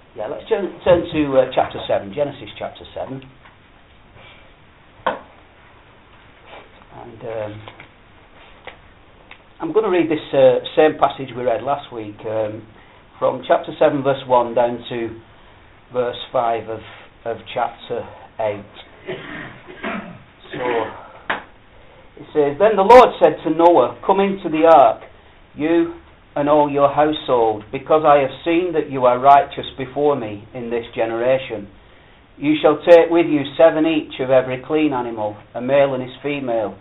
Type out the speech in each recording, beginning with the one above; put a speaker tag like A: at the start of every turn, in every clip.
A: Yeah, let's turn to chapter 7, Genesis chapter 7. And I'm going to read this same passage we read last week, from chapter 7 verse 1 down to verse 5 of chapter 8. So, it says, Then the Lord said to Noah, Come into the ark, you and all your household, because I have seen that you are righteous before me in this generation. You shall take with you 7 each of every clean animal, a male and his female,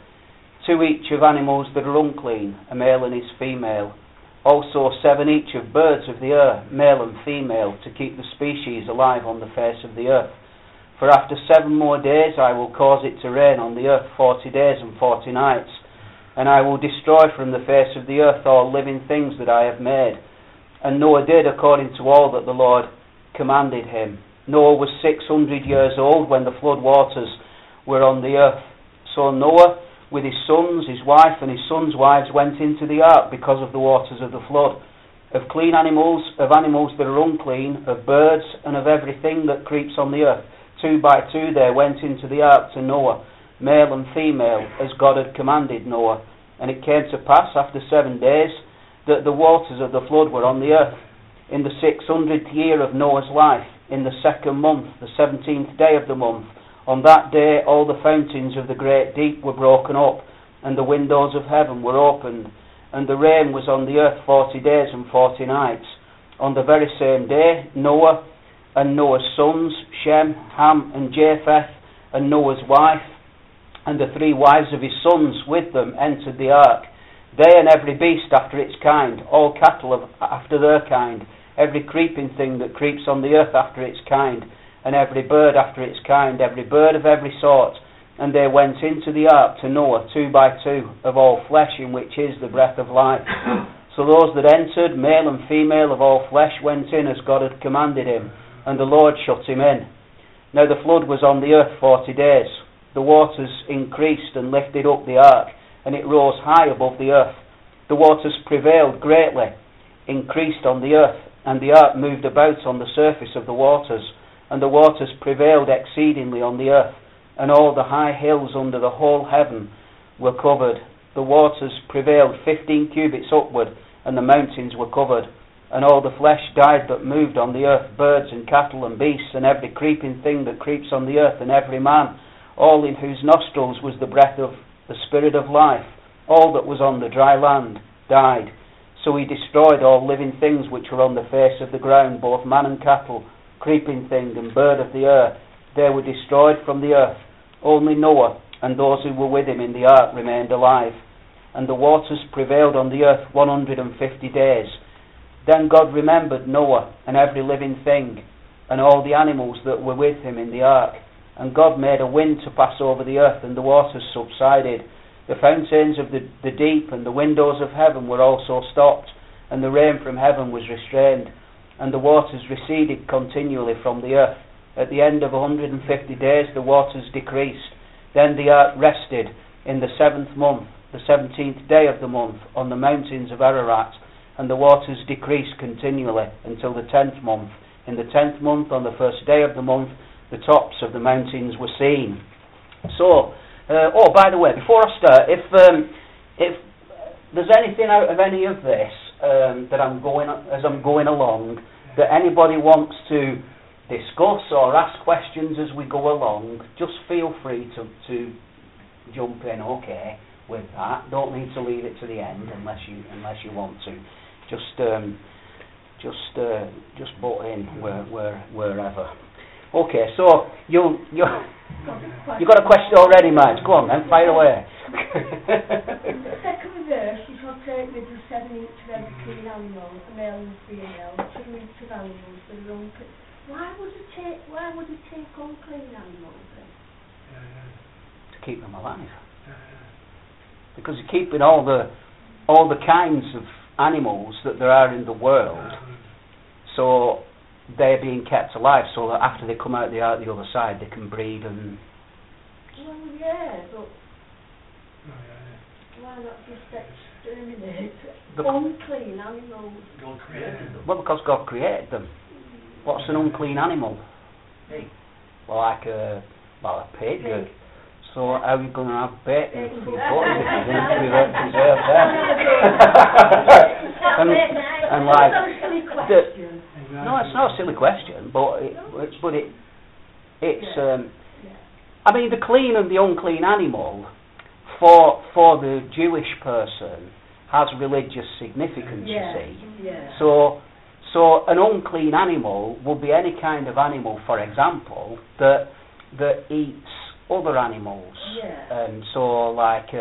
A: 2 each of animals that are unclean, a male and his female, also 7 each of birds of the earth, male and female, to keep the species alive on the face of the earth. For after 7 more days I will cause it to rain on the earth 40 days and 40 nights, and I will destroy from the face of the earth all living things that I have made. And Noah did according to all that the Lord commanded him. Noah was 600 years old when the flood waters were on the earth. So Noah, with his sons, his wife, and his sons' wives, went into the ark because of the waters of the flood. Of clean animals, of animals that are unclean, of birds, and of everything that creeps on the earth. 2 by 2 they went into the ark to Noah, male and female, as God had commanded Noah. And it came to pass after 7 days that the waters of the flood were on the earth. In the 600th year of Noah's life, in the 2nd month, the 17th day of the month, on that day all the fountains of the great deep were broken up, and the windows of heaven were opened, and the rain was on the earth 40 days and 40 nights. On the very same day, Noah and Noah's sons, Shem, Ham, and Japheth, and Noah's wife, and the 3 wives of his sons with them entered the ark, they and every beast after its kind, all cattle after their kind, every creeping thing that creeps on the earth after its kind, and every bird after its kind, every bird of every sort. And they went into the ark to Noah 2 by 2 of all flesh, in which is the breath of life. So those that entered, male and female of all flesh, went in as God had commanded him, and the Lord shut him in. Now the flood was on the earth 40 days. The waters increased and lifted up the ark, and it rose high above the earth. The waters prevailed greatly, increased on the earth, and the ark moved about on the surface of the waters, and the waters prevailed exceedingly on the earth, and all the high hills under the whole heaven were covered. The waters prevailed 15 cubits upward, and the mountains were covered. And all the flesh died that moved on the earth, birds and cattle and beasts, and every creeping thing that creeps on the earth, and every man, all in whose nostrils was the breath of the Spirit of life. All that was on the dry land died. So he destroyed all living things which were on the face of the ground, both man and cattle, creeping thing and bird of the air. They were destroyed from the earth. Only Noah and those who were with him in the ark remained alive. And the waters prevailed on the earth 150 days. Then God remembered Noah and every living thing, and all the animals that were with him in the ark. And God made a wind to pass over the earth, and the waters subsided. The fountains of the deep and the windows of heaven were also stopped, and the rain from heaven was restrained, and the waters receded continually from the earth. At the end of 150 days the waters decreased. Then the ark rested in the 7th month, the 17th day of the month, on the mountains of Ararat, and the waters decreased continually until the 10th month. In the 10th month, on the 1st day of the month, the tops of the mountains were seen. So, by the way, before I start, if there's anything out of any of this that I'm going along that anybody wants to discuss or ask questions as we go along, just feel free to jump in, okay, with that. Don't need to leave it to the end unless you want to. Just butt in wherever. Okay, so you got a question already, Madge. Go on then, fire away.
B: The second verse, you shall take with you 7 each of every clean animal, a male and female, 2 each of animals that are unclean. Why would it take unclean animals then?
A: To keep them alive. Because you're keeping all the kinds of animals that there are in the world, so they're being kept alive, so that after they come out the other side, they can breed and.
B: Well, yeah, but why not just exterminate unclean animals?
C: God created them.
A: Well, because God created them. What's an unclean animal?
C: Pig.
A: Well, like a pig. So how are you going to have bacon for your butty if you're going to preserve them? and like, no, it's not a silly question, but it's I mean, the clean and the unclean animal for the Jewish person has religious significance. You see, so an unclean animal would be any kind of animal, for example, that eats other animals, and so like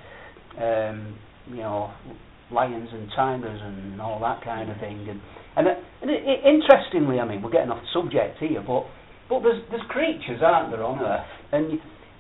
A: lions and tigers and all that kind of thing. And interestingly, I mean, we're getting off the subject here, but there's creatures, aren't there, on Earth, and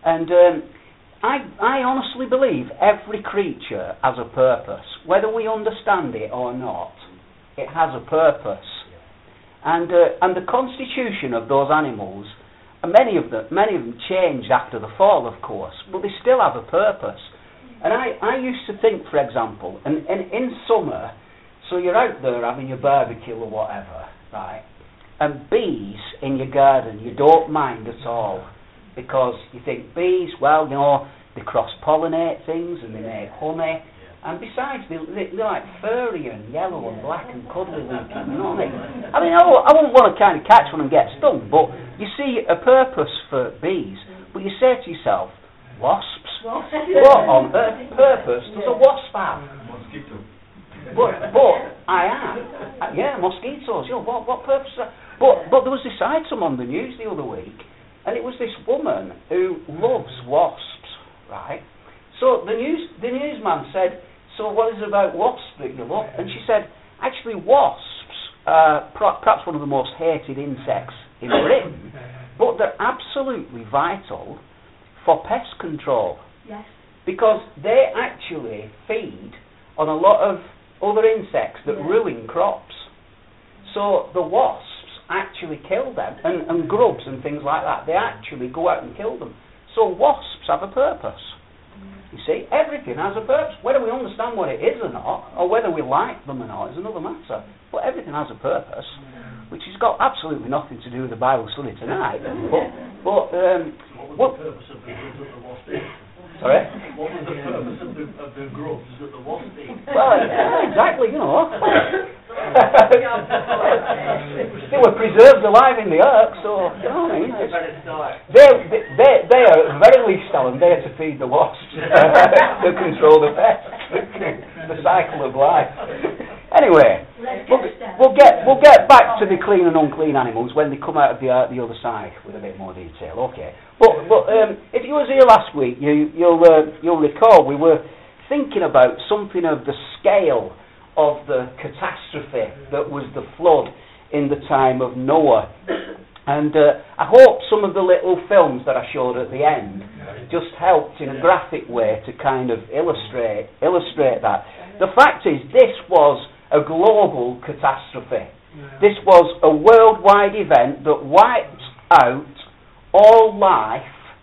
A: I honestly believe every creature has a purpose, whether we understand it or not. It has a purpose, and the constitution of those animals, many of them changed after the fall, of course, but they still have a purpose. And I used to think, for example, and in summer, so you're out there having your barbecue or whatever, right? And bees in your garden, you don't mind at all, because you think bees, well, they cross-pollinate things and they make honey. And besides, they're like furry and yellow and black and cuddly looking, you know what I mean? I mean, I wouldn't want to kind of catch one and get stung, but you see a purpose for bees. But you say to yourself, wasps? What on earth purpose does a wasp have?
C: Mosquito.
A: But I am. Yeah, mosquitoes. What purpose? But there was this item on the news the other week, and it was this woman who loves wasps, right? So the newsman said, so what is it about wasps that you love? And she said, actually wasps are perhaps one of the most hated insects in Britain, but they're absolutely vital for pest control.
B: Yes.
A: Because they actually feed on a lot of other insects that ruin crops. So the wasps actually kill them, and grubs and things like that. They actually go out and kill them. So wasps have a purpose. You see, everything has a purpose. Whether we understand what it is or not, or whether we like them or not, is another matter. But everything has a purpose, which has got absolutely nothing to do with the Bible study tonight.
C: What was the purpose of the grubs that the wasp ate?
A: Sorry?
C: What was the purpose of the grubs that the wasp ate?
A: Well, exactly, they were preserved alive in the ark, so, you know what I mean? They are, at the very least, Alan, there to feed the wasps, to control the pests, the cycle of life. Anyway, we'll get back to the clean and unclean animals when they come out of the ark the other side with a bit more detail. Okay, but if you was here last week, you'll recall we were thinking about something of the scale of the catastrophe that was the flood in the time of Noah. And I hope some of the little films that I showed at the end just helped in a graphic way to kind of illustrate that. The fact is, this was a global catastrophe. This was a worldwide event that wiped out all life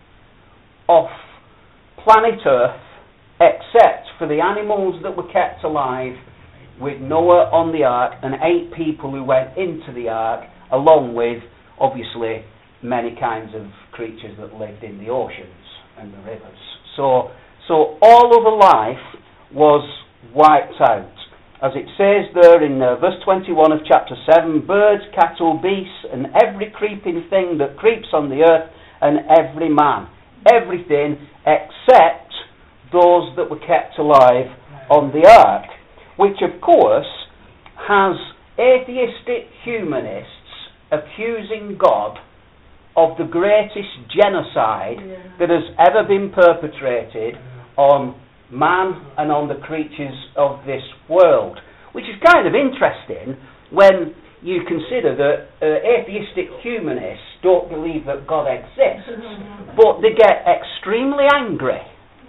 A: off planet Earth except for the animals that were kept alive with Noah on the ark and 8 people who went into the ark, along with, obviously, many kinds of creatures that lived in the oceans and the rivers. So all other life was wiped out. As it says there in verse 21 of chapter 7, birds, cattle, beasts, and every creeping thing that creeps on the earth, and every man. Everything except those that were kept alive on the ark. Which, of course, has atheistic humanists accusing God of the greatest genocide that has ever been perpetrated on man and on the creatures of this world. Which is kind of interesting when you consider that atheistic humanists don't believe that God exists, but they get extremely angry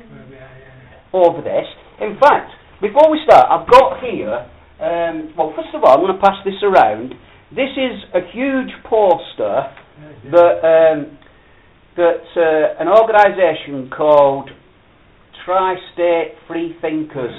A: over this. In fact, before we start, I've got here, well, first of all, I'm going to pass this around. This is a huge poster that an organisation called Tri-State Freethinkers,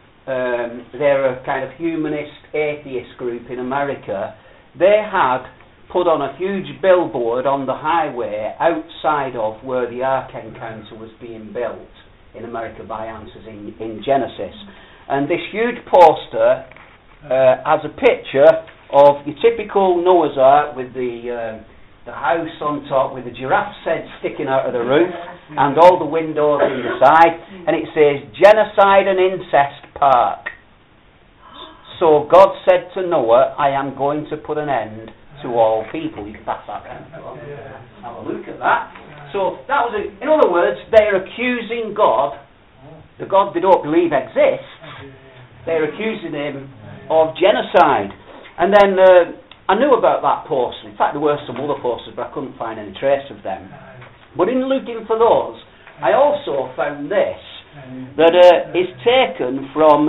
A: they're a kind of humanist atheist group in America. They had put on a huge billboard on the highway outside of where the Ark Encounter was being built in America by Answers in Genesis. And this huge poster has a picture of your typical Noah's Ark with the house on top with the giraffe's head sticking out of the roof and all the windows in the side, and it says Genocide and Incest Park. So God said to Noah, I am going to put an end to all people. You can pass that down. Have a look at that. So that was it. In other words, they're accusing God, the God they don't believe exists, they're accusing him of genocide. And then I knew about that poster. In fact, there were some other posters, but I couldn't find any trace of them. But in looking for those, I also found this, that is taken from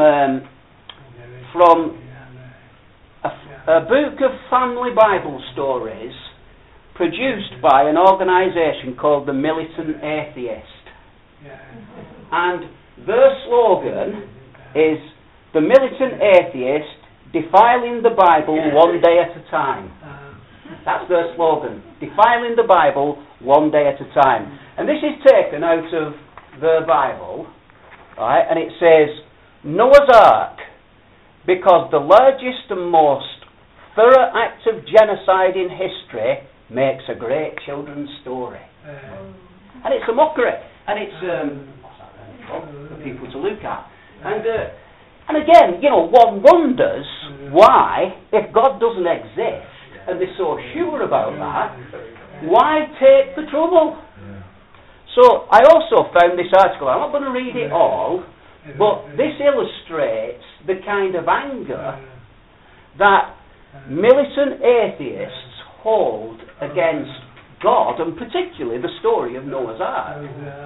A: a book of family Bible stories produced by an organisation called the Militant Atheist. And their slogan is, the Militant Atheist, defiling the Bible one day at a time. That's their slogan. Defiling the Bible one day at a time. And this is taken out of the Bible, right? And it says, Noah's Ark, because the largest and most thorough act of genocide in history makes a great children's story. And it's a mockery. And it's for people to look at. And again, one wonders why, if God doesn't exist, and they're so sure about that, why take the trouble? So I also found this article. I'm not going to read it all, but this illustrates the kind of anger that militant atheists hold against God, and particularly the story of Noah's Ark.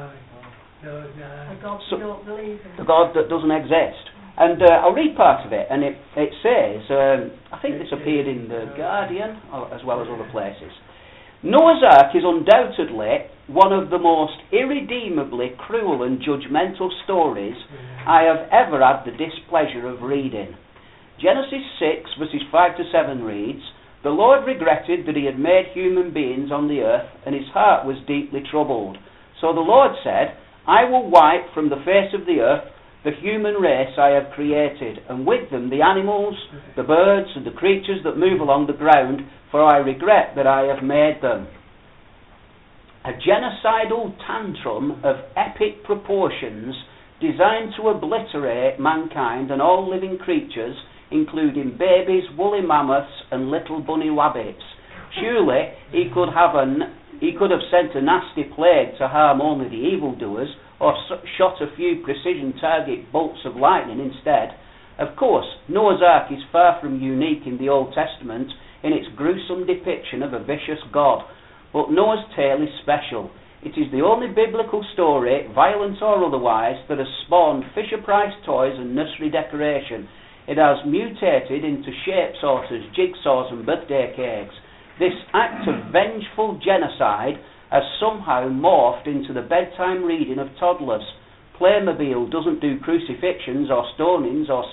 A: The God that doesn't exist. And I'll read part of it, and it says, I think this appeared in The Guardian, as well as other places. Noah's Ark is undoubtedly one of the most irredeemably cruel and judgmental stories I have ever had the displeasure of reading. Genesis 6, verses 5 to 7 reads, The Lord regretted that he had made human beings on the earth, and his heart was deeply troubled. So the Lord said, I will wipe from the face of the earth the human race I have created, and with them the animals, the birds, and the creatures that move along the ground, for I regret that I have made them. A genocidal tantrum of epic proportions designed to obliterate mankind and all living creatures, including babies, woolly mammoths, and little bunny rabbits. Surely he could have sent a nasty plague to harm only the evildoers, or shot a few precision target bolts of lightning instead. Of course, Noah's Ark is far from unique in the Old Testament in its gruesome depiction of a vicious God, but Noah's tale is special. It is the only biblical story, violent or otherwise, that has spawned Fisher-Price toys and nursery decoration. It has mutated into shape sorters, jigsaws and birthday cakes. This act of vengeful genocide has somehow morphed into the bedtime reading of toddlers. Playmobil doesn't do crucifixions or stonings or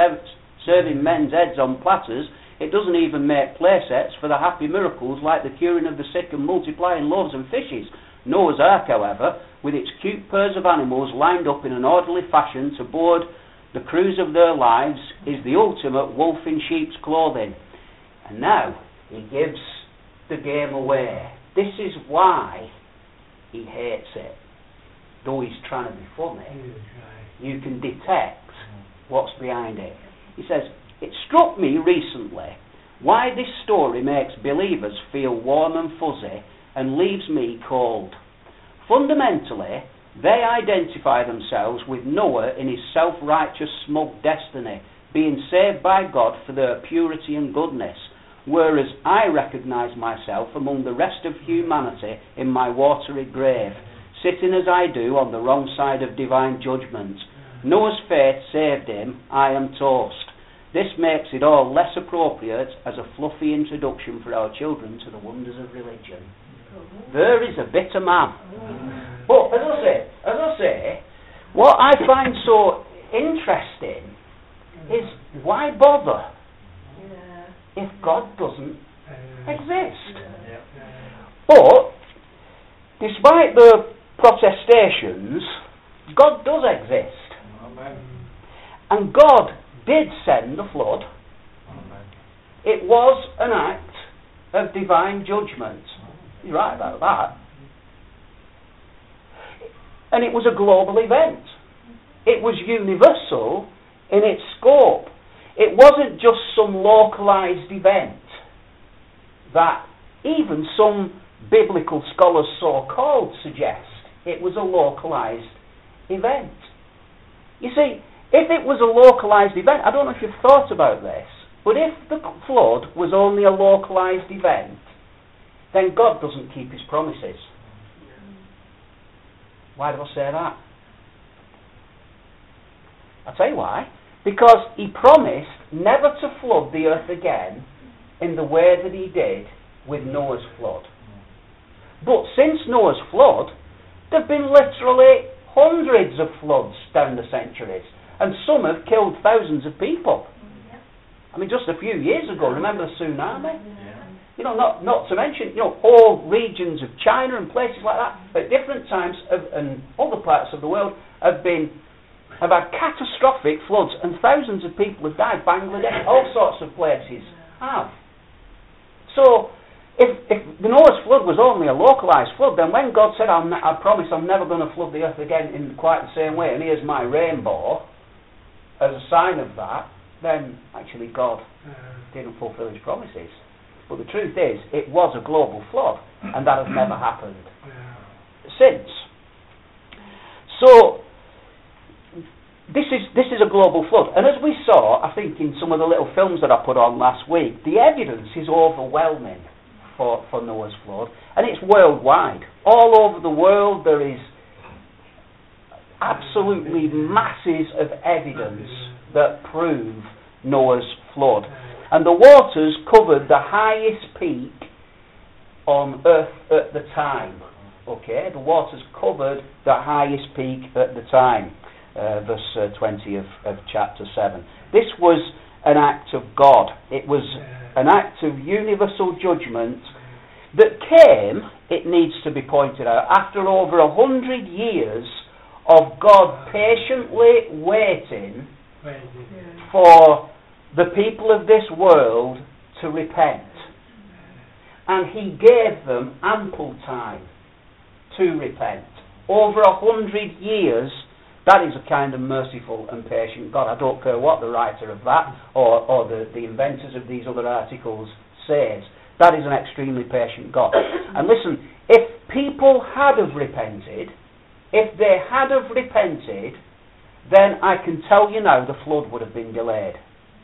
A: serving men's heads on platters. It doesn't even make play sets for the happy miracles like the curing of the sick and multiplying loaves and fishes. Noah's Ark, however, with its cute pairs of animals lined up in an orderly fashion to board the cruise of their lives, is the ultimate wolf in sheep's clothing. And now he gives the game away. This is why he hates it. Though he's trying to be funny, you can detect what's behind it. He says, it struck me recently why this story makes believers feel warm and fuzzy and leaves me cold. Fundamentally, they identify themselves with Noah in his self-righteous, smug destiny, being saved by God for their purity and goodness, whereas I recognise myself among the rest of humanity in my watery grave, sitting as I do on the wrong side of divine judgment. Noah's faith saved him, I am toast. This makes it all less appropriate as a fluffy introduction for our children to the wonders of religion. There is a bitter man. But as I say, what I find so interesting is, why bother if God doesn't exist. But, despite the protestations, God does exist. And God did send the flood. It was an act of divine judgment. You're right about that. And it was a global event. It was universal in its scope. It wasn't just some localized event that even some biblical scholars so-called suggest. It was a localized event. You see, if it was a localized event, I don't know if you've thought about this, but if the flood was only a localized event, then God doesn't keep his promises. Why do I say that? I'll tell you why. Because he promised never to flood the earth again in the way that he did with Noah's flood. But since Noah's flood, there have been literally hundreds of floods down the centuries, and some have killed thousands of people. I mean, just a few years ago, remember the tsunami? You know, not to mention, whole regions of China and places like that at different times and other parts of the world have had catastrophic floods, and thousands of people have died. Bangladesh, all sorts of places have. So, if the Noah's flood was only a localised flood, then when God said, I promise I'm never going to flood the earth again in quite the same way, and here's my rainbow as a sign of that, then actually God didn't fulfil his promises. But the truth is, it was a global flood, and that has never happened since. So, this is a global flood. And as we saw, I think in some of the little films that I put on last week, the evidence is overwhelming for Noah's flood, and it's worldwide. All over the world there is absolutely masses of evidence that prove Noah's flood. And the waters covered the highest peak on earth at the time. Okay, the waters covered the highest peak at the time. Verse 20 of chapter 7. This was an act of God. It was an act of universal judgment that came, it needs to be pointed out, after over 100 years of God patiently waiting for the people of this world to repent. And he gave them ample time to repent. Over 100 years. That is a kind of merciful and patient God. I don't care what the writer of that or the inventors of these other articles says. That is an extremely patient God. And listen, if people had have repented, then I can tell you now the flood would have been delayed.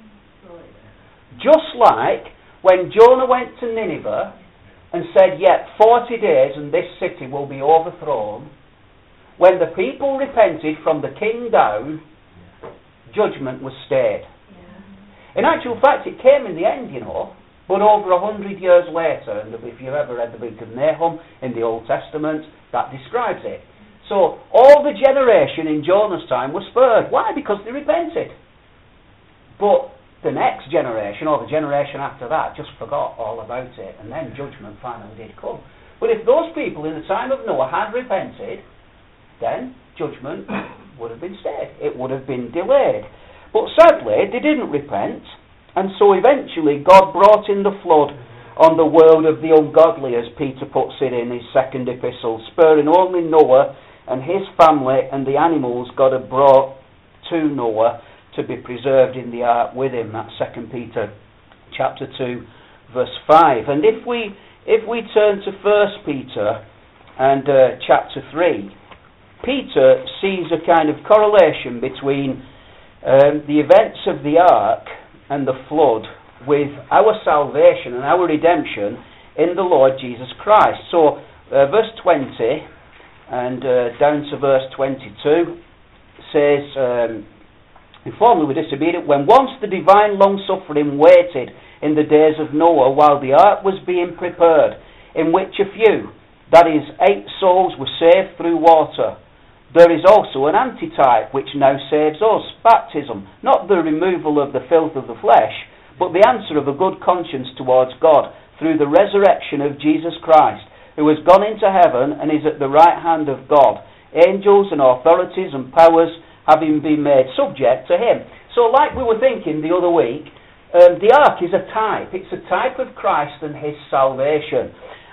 A: Just like when Jonah went to Nineveh and said, 40 days and this city will be overthrown. When the people repented from the king down, judgment was stayed. In actual fact, it came in the end, but over 100 years later, and if you've ever read the book of Nahum in the Old Testament, that describes it. So, all the generation in Jonah's time was spared. Why? Because they repented. But the next generation, or the generation after that, just forgot all about it, and then judgment finally did come. But if those people in the time of Noah had repented, then judgment would have been stayed. It would have been delayed. But sadly, they didn't repent, and so eventually God brought in the flood on the world of the ungodly, as Peter puts it in his second epistle, sparing only Noah and his family and the animals God had brought to Noah to be preserved in the ark with him. That's 2 Peter chapter 2, verse 5. And if we turn to 1 Peter and chapter 3, Peter sees a kind of correlation between the events of the ark and the flood with our salvation and our redemption in the Lord Jesus Christ. So, verse 20 and down to verse 22 says, formerly were disobedient, when once the divine long-suffering waited in the days of Noah while the ark was being prepared, in which a few, that is, 8 souls, were saved through water. There is also an antitype which now saves us, baptism, not the removal of the filth of the flesh, but the answer of a good conscience towards God through the resurrection of Jesus Christ, who has gone into heaven and is at the right hand of God, angels and authorities and powers having been made subject to him. So like we were thinking the other week, the ark is a type. It's a type of Christ and his salvation.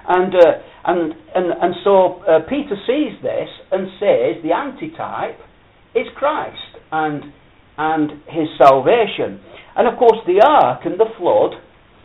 A: And so Peter sees this and says the antitype is Christ and his salvation. And of course the ark and the flood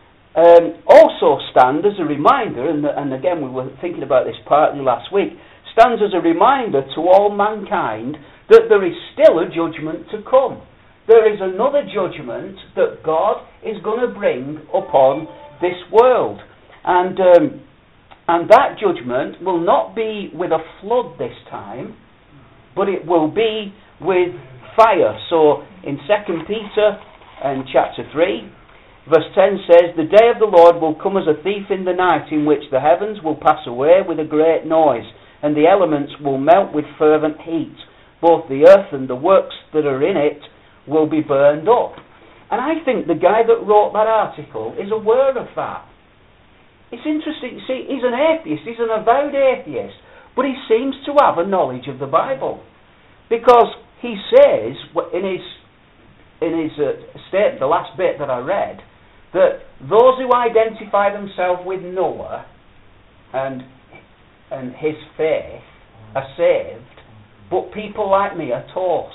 A: also stand as a reminder, and again we were thinking about this partly last week, stands as a reminder to all mankind that there is still a judgment to come. There is another judgment that God is going to bring upon this world. And that judgment will not be with a flood this time, but it will be with fire. So in 2 Peter and chapter 3, verse 10 says, "The day of the Lord will come as a thief in the night, in which the heavens will pass away with a great noise, and the elements will melt with fervent heat. Both the earth and the works that are in it will be burned up." And I think the guy that wrote that article is aware of that. It's interesting, you see, he's an atheist, he's an avowed atheist, but he seems to have a knowledge of the Bible. Because he says, in his statement, the last bit that I read, that those who identify themselves with Noah and his faith are saved, but people like me are toast.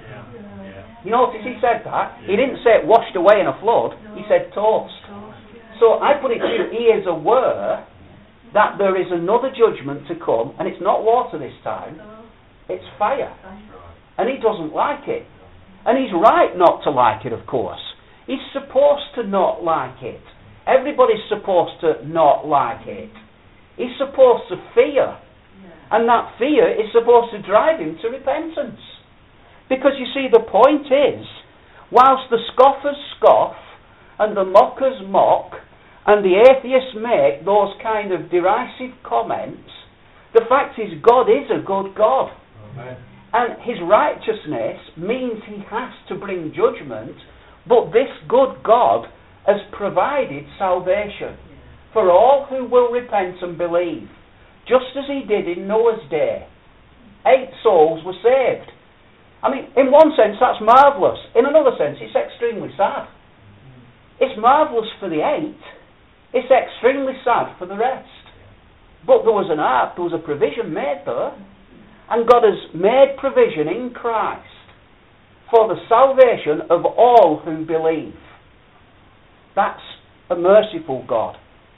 A: You notice he said that? He didn't say it washed away in a flood, he said toast. So I put it to you, he is aware that there is another judgment to come, and it's not water this time, it's fire. And he doesn't like it. And he's right not to like it, of course. He's supposed to not like it. Everybody's supposed to not like it. He's supposed to fear. And that fear is supposed to drive him to repentance. Because you see, the point is, whilst the scoffers scoff, and the mockers mock, and the atheists make those kind of derisive comments, the fact is God is a good God. Amen. And his righteousness means he has to bring judgment, but this good God has provided salvation for all who will repent and believe, just as he did in Noah's day. 8 souls were saved. I mean, in one sense that's marvellous. In another sense it's extremely sad. It's marvellous for the 8. It's extremely sad for the rest. But there was an ark, there was a provision made there. And God has made provision in Christ for the salvation of all who believe. That's a merciful God.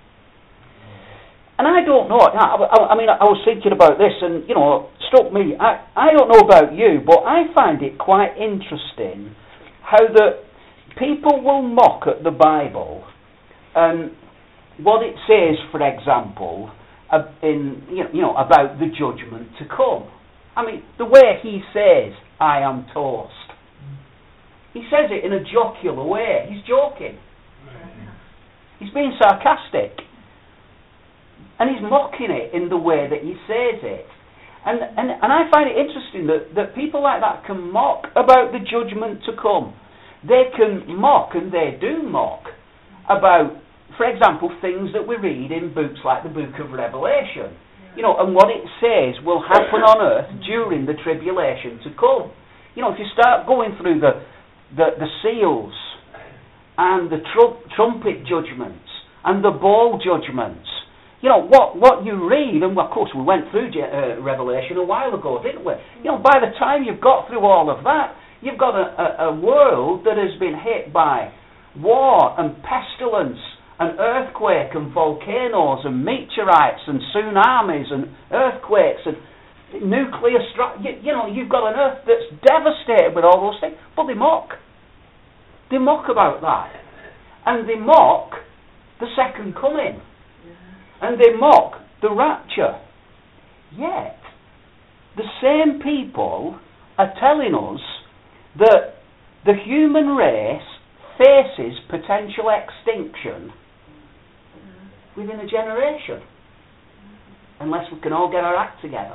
A: And I don't know, I mean, I was thinking about this and, you know, it struck me. I don't know about you, but I find it quite interesting how the people will mock at the Bible and what it says, for example, about the judgment to come. I mean, the way he says, "I am toast." He says it in a jocular way. He's joking. He's being sarcastic. And he's mocking it in the way that he says it. And I find it interesting that people like that can mock about the judgment to come. They can mock, and they do mock, about, for example, things that we read in books like the book of Revelation. You know, and what it says will happen on earth during the tribulation to come. You know, if you start going through the seals and the trumpet judgments and the bowl judgments, you know, what you read, and of course we went through Revelation a while ago, didn't we? You know, by the time you've got through all of that, you've got a world that has been hit by war and pestilence and earthquake and volcanoes and meteorites and tsunamis and earthquakes and nuclear strike. You know, you've got an earth that's devastated with all those things, but they mock. They mock about that. And they mock the second coming. And they mock the rapture. Yet, the same people are telling us that the human race faces potential extinction within a generation, unless we can all get our act together.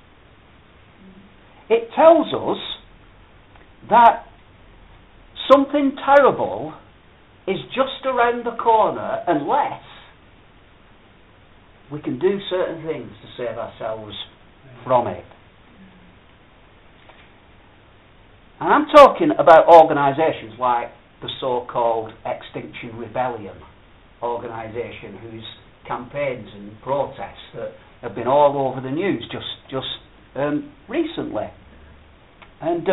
A: It tells us that something terrible is just around the corner unless we can do certain things to save ourselves from it. And I'm talking about organisations like the so-called Extinction Rebellion organisation, whose campaigns and protests that have been all over the news just recently. And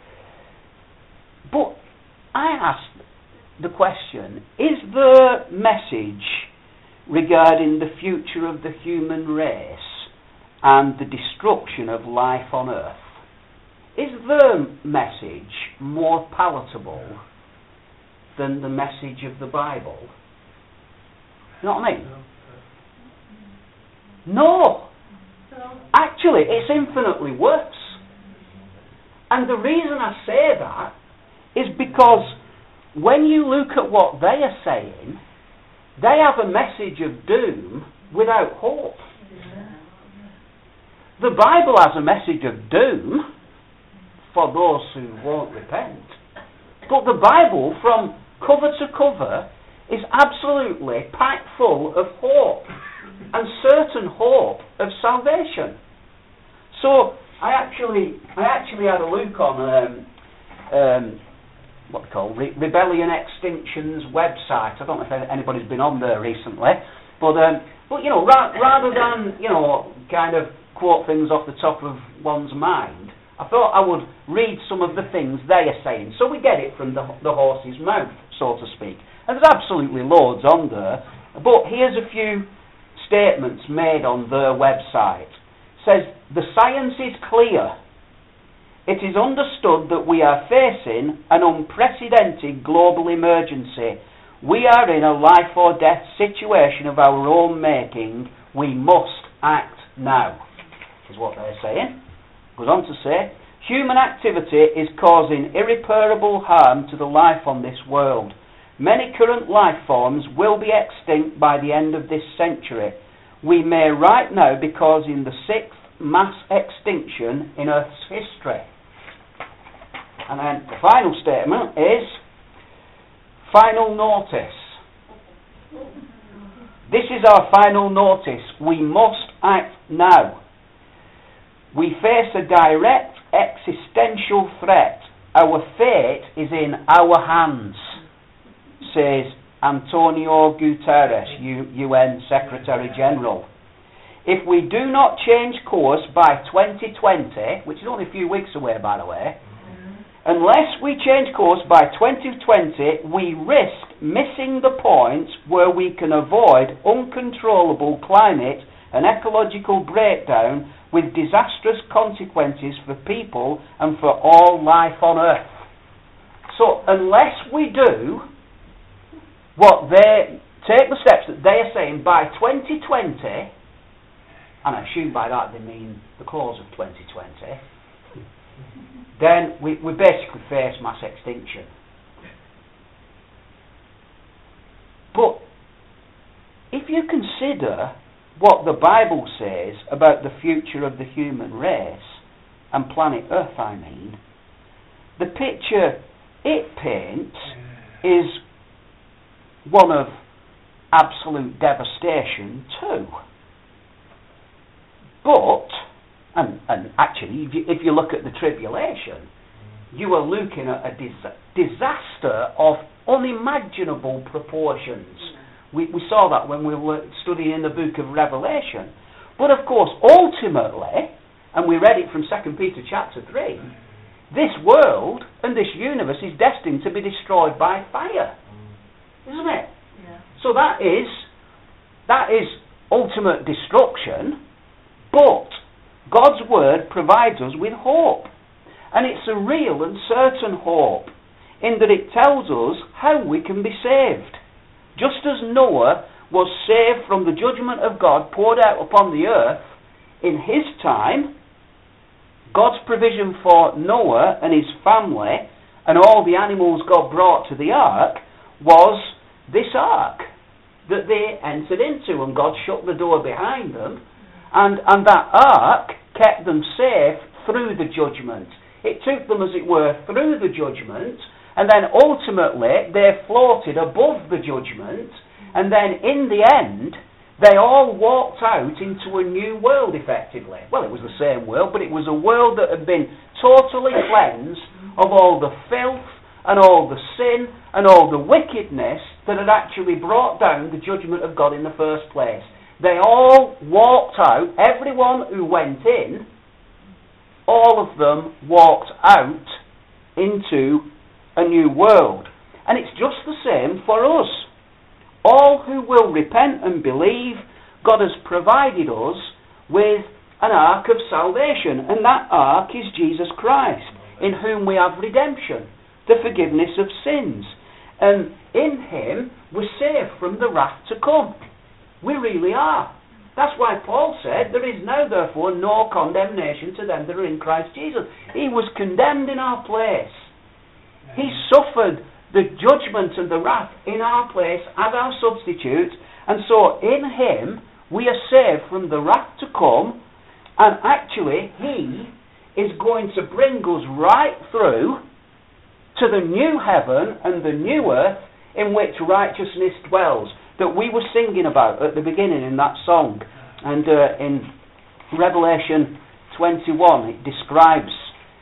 A: but I asked the question, is the message regarding the future of the human race and the destruction of life on earth, is the message more palatable than the message of the Bible? You know what I mean? No. Actually, it's infinitely worse. And the reason I say that is because when you look at what they are saying, they have a message of doom without hope. The Bible has a message of doom for those who won't repent. But the Bible, from cover to cover, is absolutely packed full of hope, and certain hope of salvation. So I actually had a look on what they call Rebellion Extinction's website. I don't know if anybody's been on there recently, but you know, rather than kind of quote things off the top of one's mind, I thought I would read some of the things they are saying, so we get it from the horse's mouth, so to speak. And there's absolutely loads on there, but here's a few statements made on their website. It says, the science is clear. It is understood that we are facing an unprecedented global emergency. We are in a life or death situation of our own making. We must act now, is what they're saying. Goes on to say, human activity is causing irreparable harm to the life on this world. Many current life forms will be extinct by the end of this century. We may right now be causing the 6th mass extinction in Earth's history. And then the final statement is, final notice. This is our final notice. We must act now. We face a direct existential threat. Our fate is in our hands, says Antonio Guterres, UN Secretary General. If we do not change course by 2020, which is only a few weeks away, by the way, unless we change course by 2020, we risk missing the point where we can avoid uncontrollable climate and ecological breakdown with disastrous consequences for people and for all life on Earth. So unless we do what they take the steps that they are saying by 2020, and I assume by that they mean the close of 2020, then we basically face mass extinction. But if you consider what the Bible says about the future of the human race, and planet Earth I mean, the picture it paints is one of absolute devastation too. But, and actually, if you look at the tribulation, you are looking at a disaster of unimaginable proportions. We saw that when we were studying the book of Revelation. But of course, ultimately, and we read it from 2 Peter chapter 3, this world and this universe is destined to be destroyed by fire. Isn't it? Yeah. So that is ultimate destruction, but God's word provides us with hope. And it's a real and certain hope, in that it tells us how we can be saved. Just as Noah was saved from the judgment of God poured out upon the earth in his time, God's provision for Noah and his family and all the animals God brought to the ark was this ark that they entered into, and God shut the door behind them, and that ark kept them safe through the judgment. It took them, as it were, through the judgment, and then ultimately they floated above the judgment, and then in the end They all walked out into a new world, effectively. Well, it was the same world, but it was a world that had been totally cleansed of all the filth and all the sin and all the wickedness that had actually brought down the judgment of God in the first place. They all walked out. Everyone who went in, all of them walked out into a new world. And it's just the same for us. All who will repent and believe, God has provided us with an ark of salvation, and that ark is Jesus Christ, in whom we have redemption, the forgiveness of sins. And in Him we're saved from the wrath to come. We really are. That's why Paul said, there is now therefore no condemnation to them that are in Christ Jesus. He was condemned in our place. He suffered the judgment and the wrath in our place as our substitute, and so in Him we are saved from the wrath to come, and actually He is going to bring us right through to the new heaven and the new earth in which righteousness dwells, that we were singing about at the beginning in that song. And in Revelation 21 it describes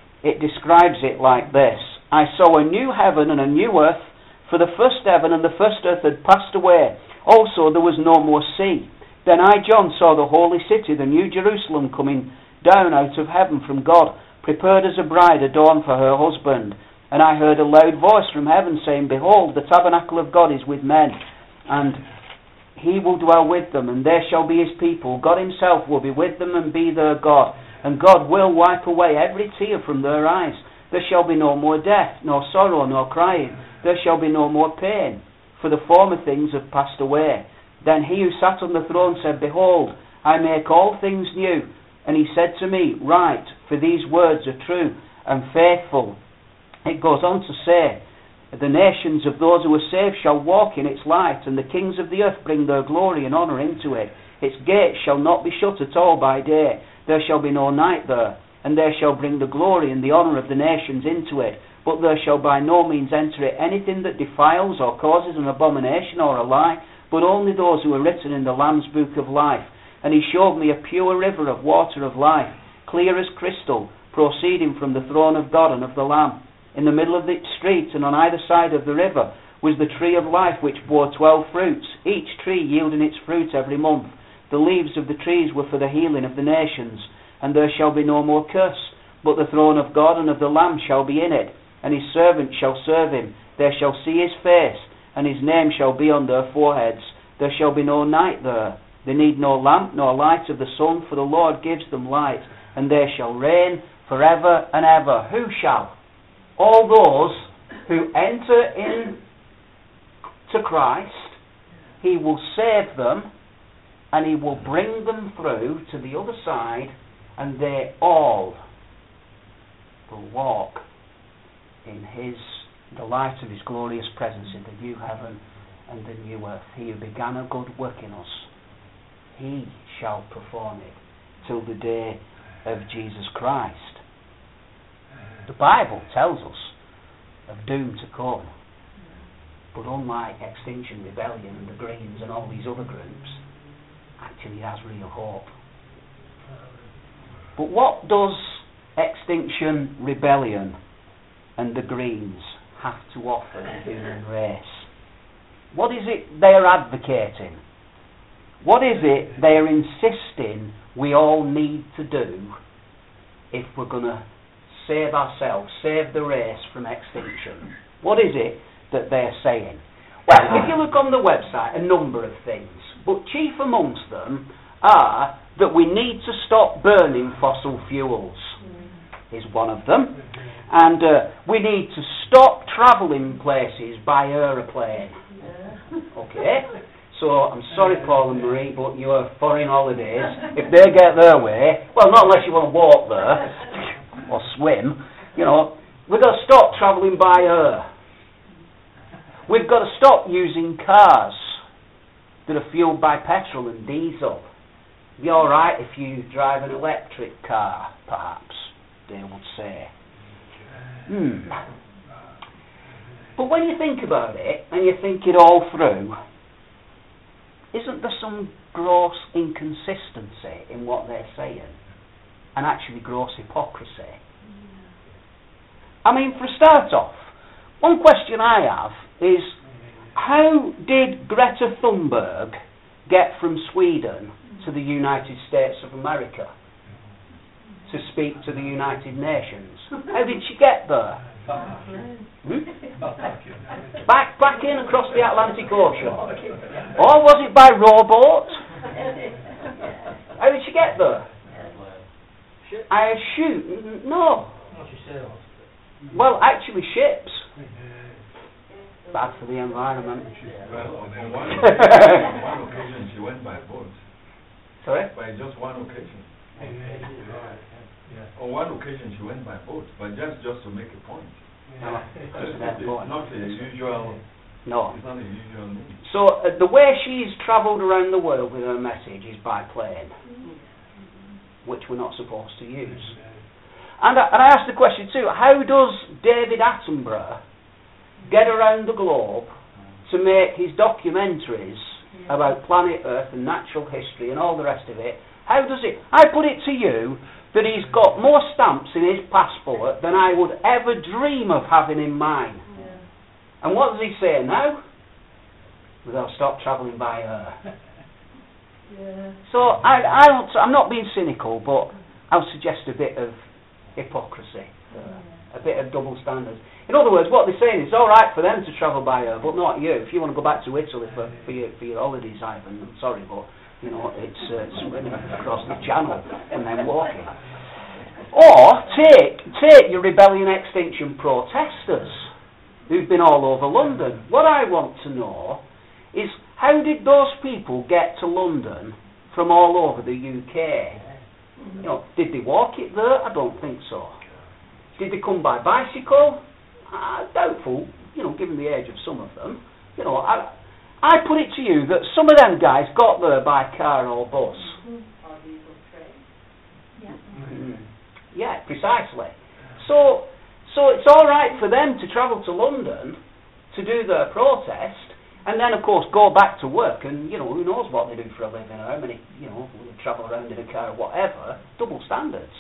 A: it like this: I saw a new heaven and a new earth, for the first heaven and the first earth had passed away. Also there was no more sea. Then I, John, saw the holy city, the new Jerusalem, coming down out of heaven from God, prepared as a bride adorned for her husband. And I heard a loud voice from heaven saying, Behold, the tabernacle of God is with men, and He will dwell with them, and they shall be His people. God Himself will be with them and be their God. And God will wipe away every tear from their eyes. There shall be no more death, nor sorrow, nor crying. There shall be no more pain, for the former things have passed away. Then He who sat on the throne said, Behold, I make all things new. And He said to me, Write, for these words are true and faithful. It goes on to say, the nations of those who are saved shall walk in its light, and the kings of the earth bring their glory and honour into it. Its gates shall not be shut at all by day. There shall be no night there. And there shall bring the glory and the honour of the nations into it. But there shall by no means enter it anything that defiles or causes an abomination or a lie, but only those who are written in the Lamb's book of life. And He showed me a pure river of water of life, clear as crystal, proceeding from the throne of God and of the Lamb. In the middle of the street and on either side of the river was the tree of life, which bore 12 fruits, each tree yielding its fruit every month. The leaves of the trees were for the healing of the nations. And there shall be no more curse, but the throne of God and of the Lamb shall be in it, and His servants shall serve Him. They shall see His face, and His name shall be on their foreheads. There shall be no night there. They need no lamp nor light of the sun, for the Lord gives them light, and they shall reign forever and ever. Who shall? All those who enter in to Christ. He will save them, and He will bring them through to the other side, and they all will walk in the light of His glorious presence in the new heaven and the new earth. He who began a good work in us, He shall perform it till the day of Jesus Christ. The Bible tells us of doom to come, but unlike Extinction Rebellion and the Greens and all these other groups, actually it has real hope. But what does Extinction Rebellion and the Greens have to offer the human race? What is it they are advocating? What is it they are insisting we all need to do if we're going to save ourselves, save the race from extinction? What is it that they're saying? Well, if you look on the website, a number of things, but chief amongst them are that we need to stop burning fossil fuels, is one of them, and we need to stop travelling places by aeroplane. Okay? So, I'm sorry Paul and Marie, but you are foreign holidays. If they get their way, well, not unless you want to walk there, or swim, we've got to stop travelling by air. We've got to stop using cars that are fueled by petrol and diesel. It'd be alright if you drive an electric car, perhaps, they would say. But when you think about it, and you think it all through, isn't there some gross inconsistency in what they're saying? And actually gross hypocrisy? I mean, for a start off, one question I have is, how did Greta Thunberg get from Sweden to the United States of America to speak to the United Nations? How did she get there? Backpacking across the Atlantic Ocean? Or was it by rowboat? How did she get there? I assume, no. Well, actually ships. Bad for the environment.
D: Well, on one occasion she went by boat.
A: Sorry?
D: By just one occasion. On one occasion she went by boat, but just to make a point.
A: No,
D: It's not a usual.
A: No.
D: It's not a usual move.
A: So the way she's travelled around the world with her message is by plane, which we're not supposed to use. And I asked the question too, how does David Attenborough get around the globe to make his documentaries about planet Earth and natural history and all the rest of it? How does it? I put it to you that he's got more stamps in his passport than I would ever dream of having in mine. Yeah. And what does he say now? Well, they'll stop travelling by her. Yeah. So I'm not being cynical, but I'll suggest a bit of hypocrisy, a bit of double standards. In other words, what they're saying is it's all right for them to travel by her, but not you. If you want to go back to Italy for your holidays, Ivan, I'm sorry, but you know it's swimming across the channel and then walking. Or take your Rebellion Extinction protesters who've been all over London. What I want to know is, how did those people get to London from all over the UK? You know, did they walk it there? I don't think so. Did they come by bicycle? Doubtful, you know, given the age of some of them. You know, I put it to you that some of them guys got there by car or bus.
B: Or diesel train. Yeah.
A: Yeah, precisely. So it's all right for them to travel to London to do their protest, and then of course go back to work, and you know, who knows what they do for a living, or how many, you know, travel around in a car or whatever. Double standards.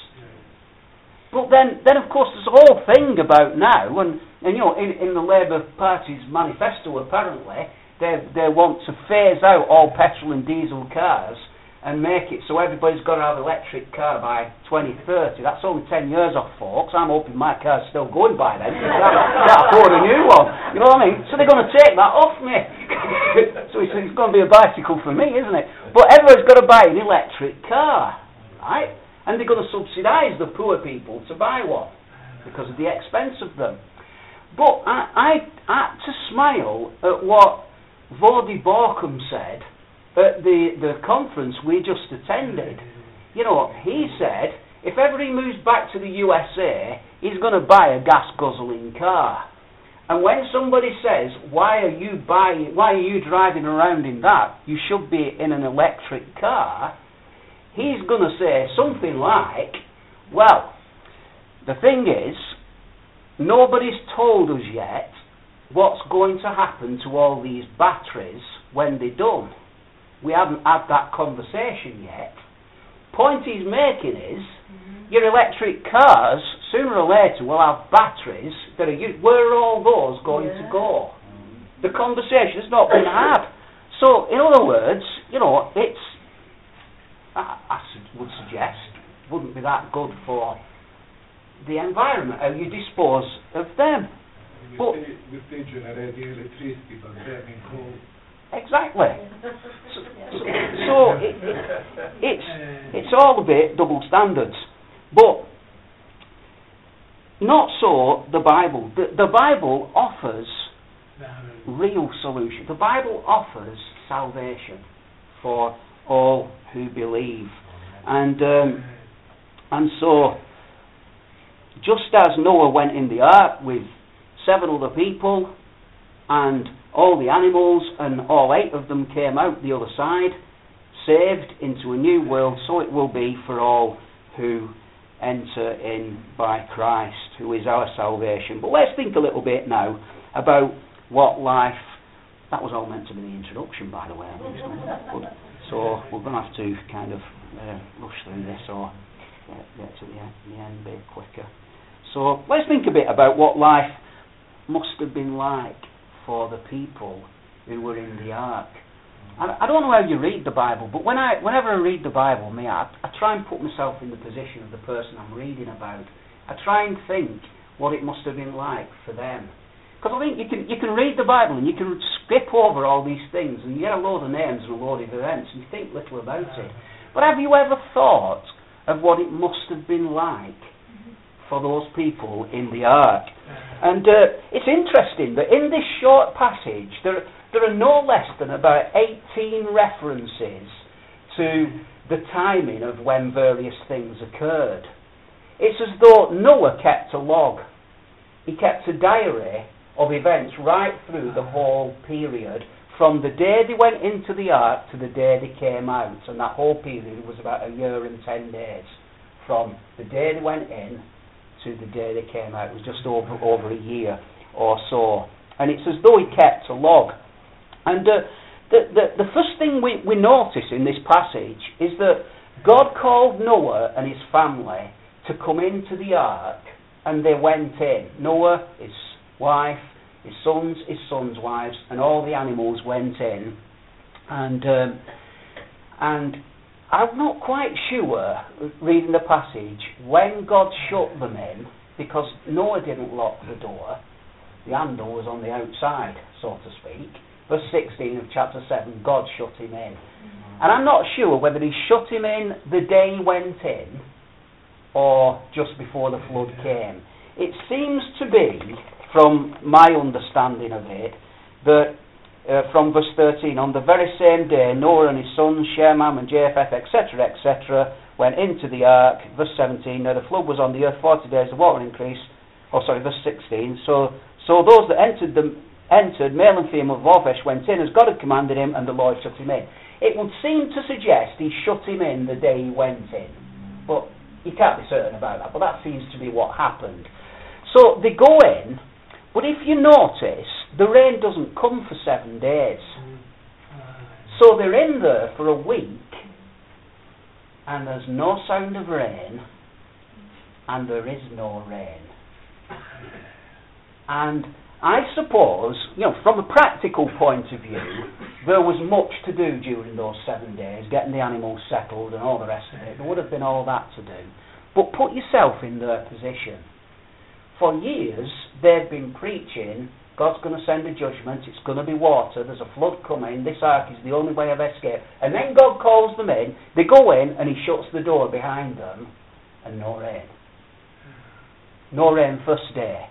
A: But then of course there's a whole thing about now, and you know, in the Labour Party's manifesto apparently they want to phase out all petrol and diesel cars and make it so everybody's got to have an electric car by 2030. That's only 10 years off, folks. I'm hoping my car's still going by then, because I can't afford a new one. You know what I mean? So they're going to take that off me. So it's going to be a bicycle for me, isn't it? But everyone's got to buy an electric car, right? And they're going to subsidise the poor people to buy one because of the expense of them. But I had to smile at what Vodi Borkum said at the conference we just attended. You know, he said if ever he moves back to the USA, he's going to buy a gas guzzling car. And when somebody says, why are you driving around in that? You should be in an electric car. He's going to say something like, well, the thing is, nobody's told us yet what's going to happen to all these batteries when they're done. We haven't had that conversation yet. Point he's making is, your electric cars, sooner or later, will have batteries that are used. Where are all those going to go? The conversation has not been had. So, in other words, you know, it's, I would suggest, wouldn't be that good for the environment, how you dispose of them.
E: We still generate the electricity, but burning coal.
A: Exactly. So it's all a bit double standards, but not so the Bible. The Bible offers real solution. The Bible offers salvation for all who believe, and so just as Noah went in the ark with 7 other people, and all the animals, and all 8 of them came out the other side, saved into a new world, so it will be for all who enter in by Christ, who is our salvation. But let's think a little bit now about what life That was all meant to be the introduction, by the way. So we're going to have to kind of rush through this or get to the end a bit quicker. So let's think a bit about what life must have been like for the people who were in the ark. I don't know how you read the Bible, but whenever I read the Bible, I try and put myself in the position of the person I'm reading about. I try and think what it must have been like for them. Because I think you can read the Bible and you can skip over all these things and you get a load of names and a load of events and you think little about it. But have you ever thought of what it must have been like for those people in the ark? And it's interesting that in this short passage there are no less than about 18 references to the timing of when various things occurred. It's as though Noah kept a log. He kept a diary of events right through the whole period, from the day they went into the ark to the day they came out. And that whole period was about 1 year and 10 days. From the day they went in to the day they came out. It was just over a year or so. And it's as though he kept a log. And the first thing we notice in this passage is that God called Noah and his family to come into the ark, and they went in. Noah, his wife, his sons' wives, and all the animals went in. And I'm not quite sure, reading the passage, when God shut them in, because Noah didn't lock the door. The handle was on the outside, so to speak. Verse 16 of chapter 7, God shut him in. And I'm not sure whether he shut him in the day he went in or just before the flood came. It seems to be, from my understanding of it, that from verse 13, on the very same day, Noah and his sons, Shem, Ham, and Japheth, etc., etc., went into the ark. Verse 17, now the flood was on the earth 40 days, the water increased. Verse 16, so those that entered, male and female of all flesh, went in as God had commanded him, and the Lord shut him in. It would seem to suggest he shut him in the day he went in. But you can't be certain about that, but that seems to be what happened. So they go in, but if you notice, the rain doesn't come for 7 days. So they're in there for a week, and there's no sound of rain, and there is no rain. And I suppose, from a practical point of view, there was much to do during those 7 days, getting the animals settled and all the rest of it. There would have been all that to do. But put yourself in their position. For years, they've been preaching, God's going to send a judgment, it's going to be water, there's a flood coming, this ark is the only way of escape. And then God calls them in, they go in, and he shuts the door behind them, and no rain. No rain first day.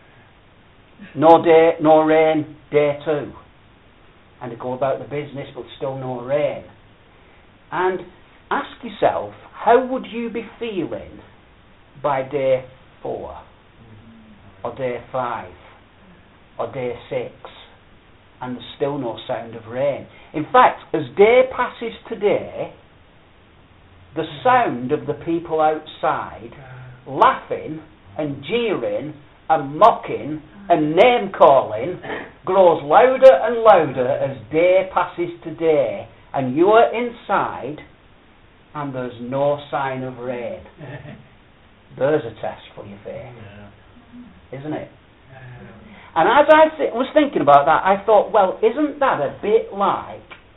A: No rain day 2. And they go about the business, but still no rain. And ask yourself, how would you be feeling by day 4? Or day 5? Or day 6? And there's still no sound of rain. In fact, as day passes to day, the sound of the people outside laughing and jeering and mocking and name-calling grows louder and louder as day passes to day, and you are inside and there's no sign of rain. There's a test for your faith, isn't it? And as I was thinking about that, I thought, well, isn't that a bit like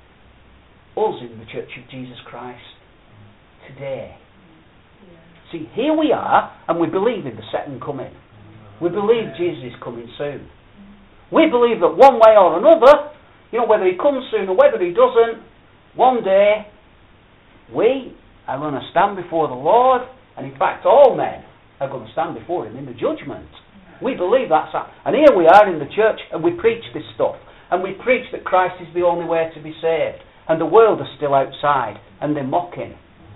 A: us in the Church of Jesus Christ today? See, here we are, and we believe in the second coming. We believe Jesus is coming soon. We believe that one way or another, whether he comes soon or whether he doesn't, one day we are going to stand before the Lord, and in fact all men are going to stand before him in the judgment. We believe that's that. And here we are in the church, and we preach this stuff. And we preach that Christ is the only way to be saved. And the world is still outside, and they're mocking.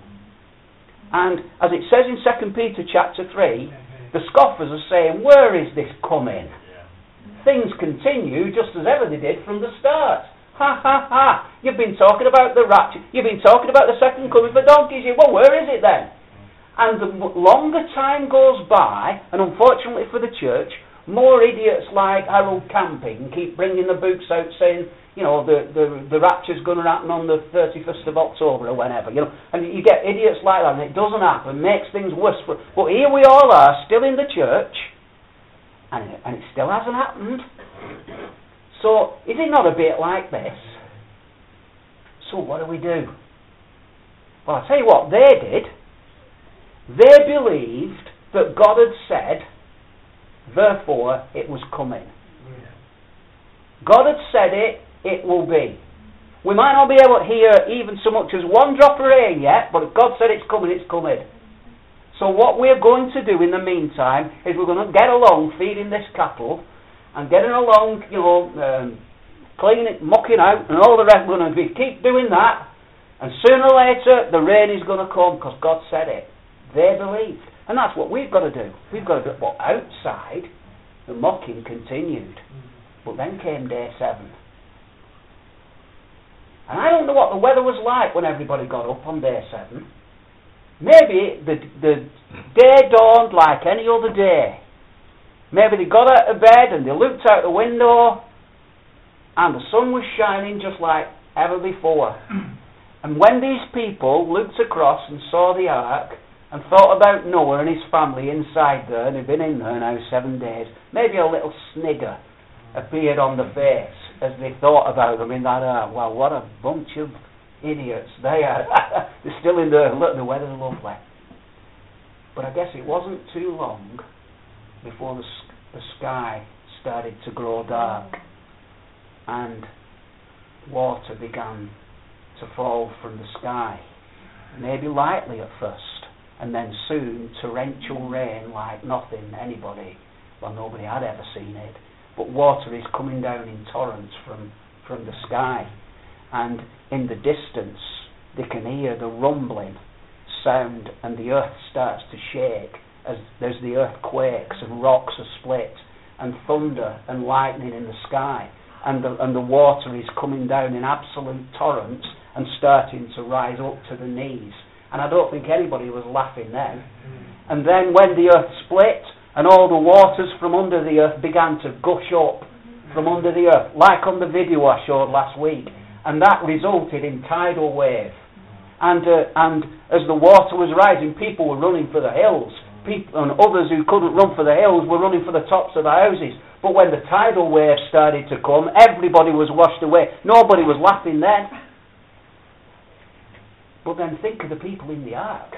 A: And as it says in 2 Peter chapter 3, the scoffers are saying, where is this coming? Things continue just as ever they did from the start. Ha ha ha! You've been talking about the rapture. You've been talking about the second coming for donkeys. Well, where is it then? And the longer time goes by, and unfortunately for the church, More idiots like Harold Camping keep bringing the books out saying, you know, the rapture's going to happen on the 31st of October or whenever, you know. And you get idiots like that, and it doesn't happen, makes things worse. But here we all are, still in the church, and it still hasn't happened. So, is it not a bit like this? So what do? Well, I'll tell you what they did. They believed that God had said, therefore it was coming. God had said it, it will be. We might not be able to hear even so much as one drop of rain yet, but if God said it's coming, it's coming. So what we're going to do in the meantime is we're going to get along feeding this cattle and getting along, you know, cleaning, mucking out and all the rest. We're going to keep doing that, and sooner or later the rain is going to come because God said it. They believed. And that's what we've got to do. We've got to do. Well, outside, the mocking continued. But then came day 7. And I don't know what the weather was like when everybody got up on day 7. Maybe the day dawned like any other day. Maybe they got out of bed and they looked out the window and the sun was shining just like ever before. And when these people looked across and saw the ark and thought about Noah and his family inside there, and they've been in there now 7 days, maybe a little snigger appeared on the face as they thought about them in that ark. Well, what a bunch of idiots they are. They're still in there. Look, the weather's lovely. But I guess it wasn't too long before the sky started to grow dark and water began to fall from the sky. Maybe lightly at first, and then soon torrential rain like nothing nobody had ever seen it. But water is coming down in torrents from the sky. And in the distance, they can hear the rumbling sound, and the earth starts to shake as the earth quakes and rocks are split, and thunder and lightning in the sky. And the water is coming down in absolute torrents and starting to rise up to the knees. And I don't think anybody was laughing then. And then when the earth split and all the waters from under the earth began to gush up from under the earth, like on the video I showed last week, and that resulted in tidal wave. And as the water was rising, people were running for the hills. And others who couldn't run for the hills were running for the tops of the houses. But when the tidal wave started to come, everybody was washed away. Nobody was laughing then. But then think of the people in the ark.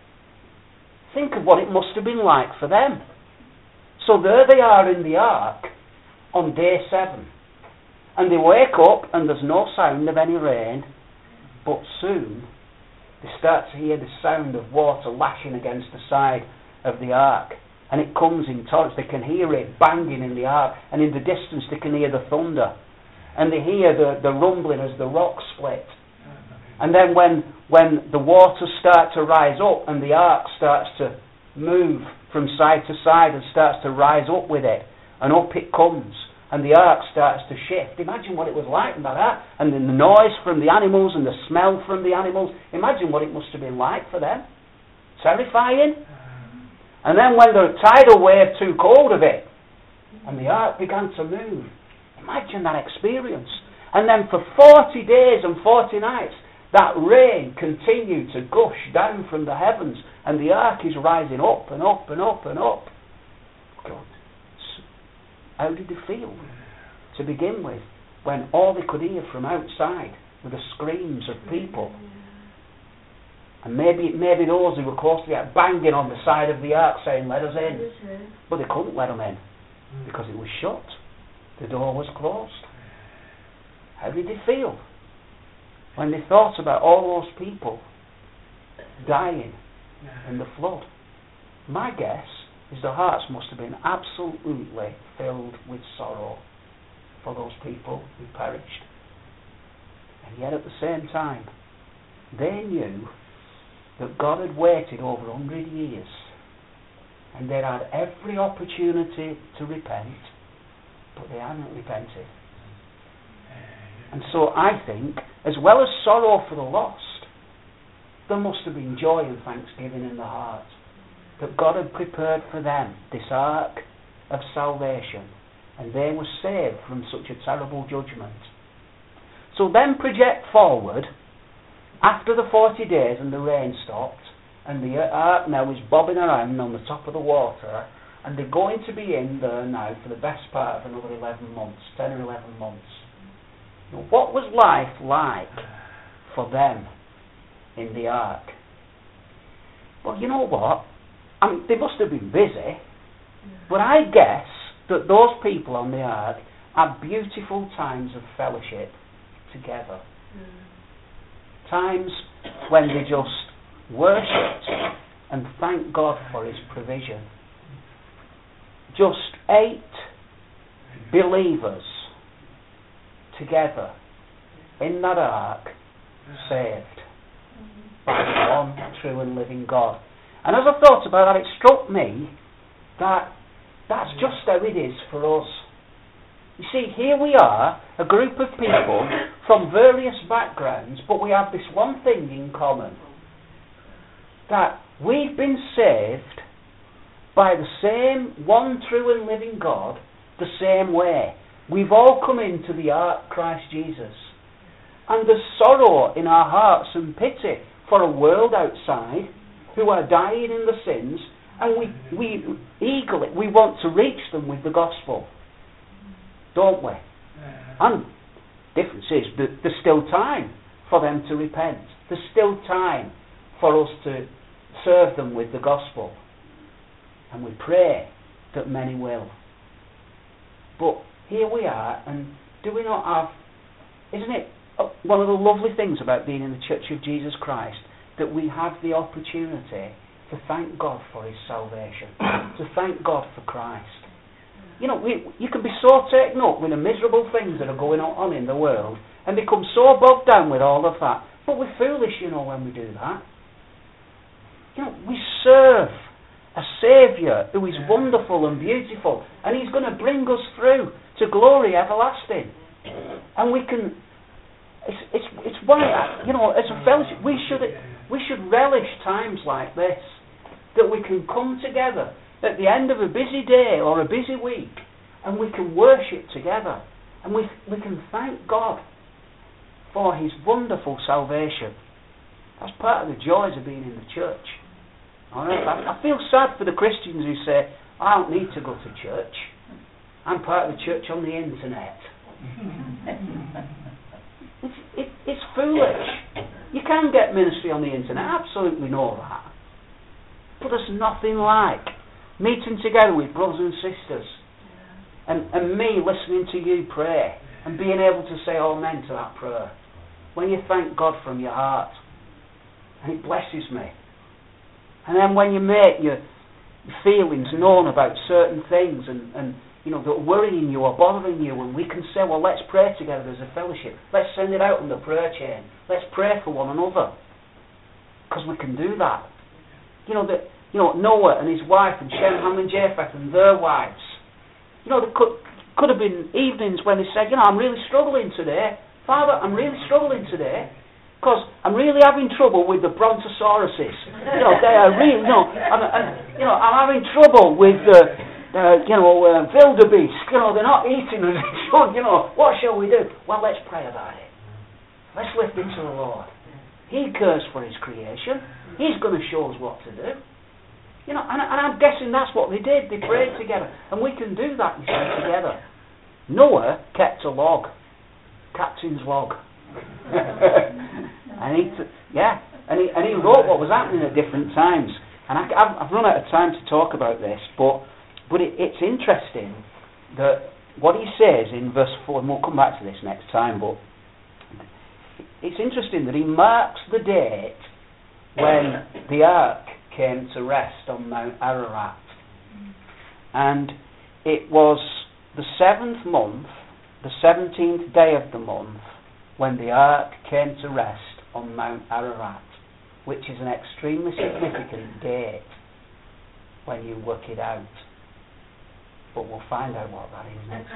A: Think of what it must have been like for them. So there they are in the ark on day 7. And they wake up and there's no sound of any rain. But soon they start to hear the sound of water lashing against the side of the ark. And it comes in torrents. They can hear it banging in the ark. And in the distance they can hear the thunder. And they hear the rumbling as the rocks split. And then when the waters start to rise up and the ark starts to move from side to side and starts to rise up with it, and up it comes, and the ark starts to shift. Imagine what it was like in that ark. And then the noise from the animals and the smell from the animals. Imagine what it must have been like for them. Terrifying. And then when the tidal wave took hold of it, and the ark began to move. Imagine that experience. And then for 40 days and 40 nights, that rain continued to gush down from the heavens, and the ark is rising up and up and up and up. God. How did they feel to begin with, when all they could hear from outside were the screams of people? And maybe those who were close to it banging on the side of the ark saying, "Let us in." But they couldn't let them in because it was shut. The door was closed. How did they feel when they thought about all those people dying in the flood? My guess is their hearts must have been absolutely filled with sorrow for those people who perished. And yet at the same time, they knew that God had waited over 100 years and they had every opportunity to repent, but they hadn't repented. And so I think, as well as sorrow for the lost, there must have been joy and thanksgiving in the heart that God had prepared for them this ark of salvation, and they were saved from such a terrible judgment. So then project forward, after the 40 days and the rain stopped, and the ark now is bobbing around on the top of the water, and they're going to be in there now for the best part of another 11 months, 10 or 11 months. Now, what was life like for them in the ark? Well, you know what? I mean, they must have been busy, but I guess that those people on the ark had beautiful times of fellowship together. Times when they just worshipped and thanked God for His provision. Just 8 believers together in that ark, saved by the one true and living God. And as I thought about that, it struck me that that's just how it is for us. You see, here we are, a group of people from various backgrounds, but we have this one thing in common. That we've been saved by the same one true and living God, the same way. We've all come into the ark, Christ Jesus. And there's sorrow in our hearts and pity for a world outside who are dying in the sins, and we eagerly, we want to reach them with the gospel. Don't we? And the difference is that there's still time for them to repent. There's still time for us to serve them with the gospel. And we pray that many will. But here we are, and do we not have, isn't it one of the lovely things about being in the Church of Jesus Christ, that we have the opportunity to thank God for His salvation, to thank God for Christ. You know, you can be so taken up with the miserable things that are going on in the world and become so bogged down with all of that. But we're foolish, you know, when we do that. You know, we serve a Saviour who is wonderful and beautiful, and He's going to bring us through to glory everlasting. And we can, it's why, you know, as a fellowship, we should relish times like this, that we can come together at the end of a busy day or a busy week, and we can worship together, and we can thank God for His wonderful salvation. That's part of the joys of being in the church. All right? I feel sad for the Christians who say, I don't need to go to church. I'm part of the church on the internet. It's foolish. You can get ministry on the internet, I absolutely know that. But there's nothing like meeting together with brothers and sisters, and me listening to you pray, and being able to say amen to that prayer. When you thank God from your heart, and it blesses me. And then when you make your feelings known about certain things, and you know, that are worrying you or bothering you, and we can say, well, let's pray together as a fellowship. Let's send it out on the prayer chain. Let's pray for one another. Because we can do that. You know, Noah and his wife, and Shem, Ham and Japheth and their wives. You know, there could have been evenings when they said, you know, I'm really struggling today. Father, I'm really struggling today, because I'm really having trouble with the brontosauruses. You know, they are really, I'm having trouble with wildebeest. You know, they're not eating as they should. You know, what shall we do? Well, let's pray about it. Let's lift it to the Lord. He cares for His creation. He's going to show us what to do. You know, and I'm guessing that's what they did. They prayed together, and we can do that, you see, together. Noah kept a log, captain's log. And he wrote what was happening at different times. And I've run out of time to talk about this, but it's interesting that what he says in verse 4, and we'll come back to this next time, but it's interesting that he marks the date when the ark came to rest on Mount Ararat. And it was the 7th month, the 17th day of the month, when the ark came to rest on Mount Ararat, which is an extremely significant date when you work it out. But we'll find out what that is next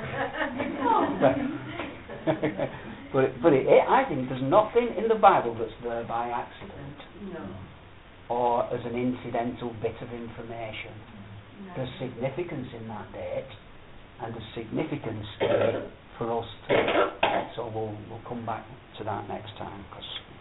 A: week. but I think there's nothing in the Bible that's there by accident.
B: No.
A: Or as an incidental bit of information. there's significance in that date, and there's significance in it for us to. So we'll come back to that next time, because